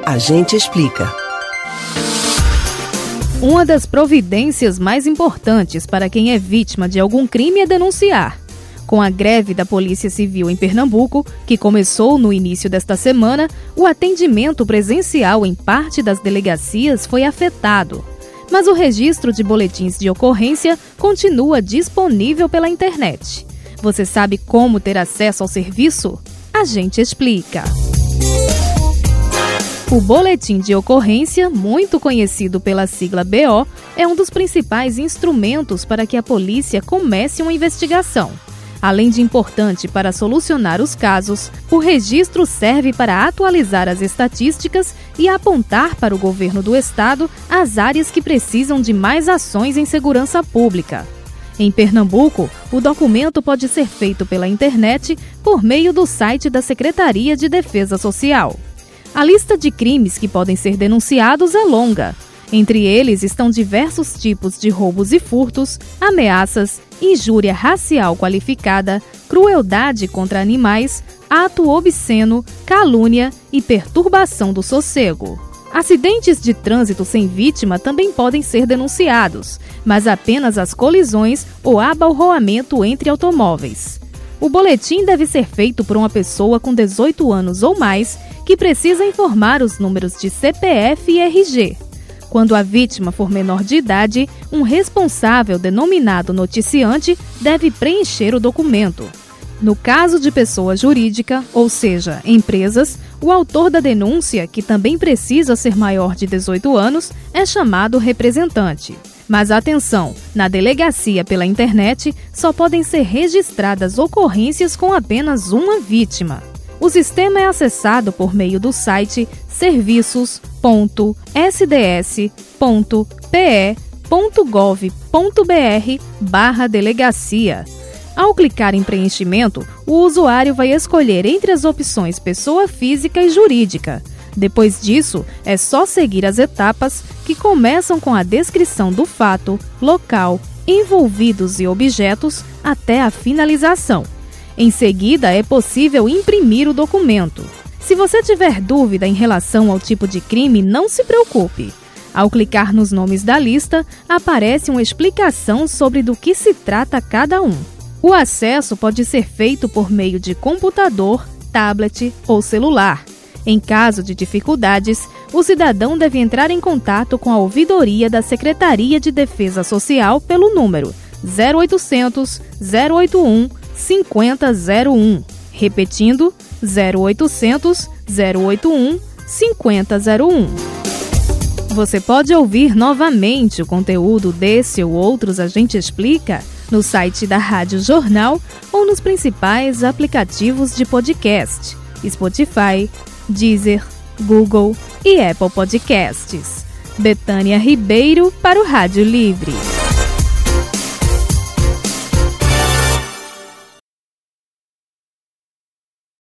A gente explica. Uma das providências mais importantes para quem é vítima de algum crime é denunciar. Com a greve da Polícia Civil em Pernambuco, que começou no início desta semana, o atendimento presencial em parte das delegacias foi afetado. Mas o registro de boletins de ocorrência continua disponível pela internet. Você sabe como ter acesso ao serviço? A gente explica. O boletim de ocorrência, muito conhecido pela sigla BO, é um dos principais instrumentos para que a polícia comece uma investigação. Além de importante para solucionar os casos, o registro serve para atualizar as estatísticas e apontar para o governo do estado as áreas que precisam de mais ações em segurança pública. Em Pernambuco, o documento pode ser feito pela internet por meio do site da Secretaria de Defesa Social. A lista de crimes que podem ser denunciados é longa. Entre eles estão diversos tipos de roubos e furtos, ameaças, injúria racial qualificada, crueldade contra animais, ato obsceno, calúnia e perturbação do sossego. Acidentes de trânsito sem vítima também podem ser denunciados, mas apenas as colisões ou abalroamento entre automóveis. O boletim deve ser feito por uma pessoa com 18 anos ou mais que precisa informar os números de CPF e RG. Quando a vítima for menor de idade, um responsável denominado noticiante deve preencher o documento. No caso de pessoa jurídica, ou seja, empresas, o autor da denúncia, que também precisa ser maior de 18 anos, é chamado representante. Mas atenção, na delegacia pela internet só podem ser registradas ocorrências com apenas uma vítima. O sistema é acessado por meio do site serviços.sds.pe.gov.br/delegacia. Ao clicar em preenchimento, o usuário vai escolher entre as opções pessoa física e jurídica. Depois disso, é só seguir as etapas que começam com a descrição do fato, local, envolvidos e objetos até a finalização. Em seguida, é possível imprimir o documento. Se você tiver dúvida em relação ao tipo de crime, não se preocupe. Ao clicar nos nomes da lista, aparece uma explicação sobre do que se trata cada um. O acesso pode ser feito por meio de computador, tablet ou celular. Em caso de dificuldades, o cidadão deve entrar em contato com a ouvidoria da Secretaria de Defesa Social pelo número 0800 081 5001. Repetindo, 0800 081 5001. Você pode ouvir novamente o conteúdo desse ou outros A Gente Explica no site da Rádio Jornal ou nos principais aplicativos de podcast: Spotify, Deezer, Google e Apple Podcasts. Betânia Ribeiro para o Rádio Livre.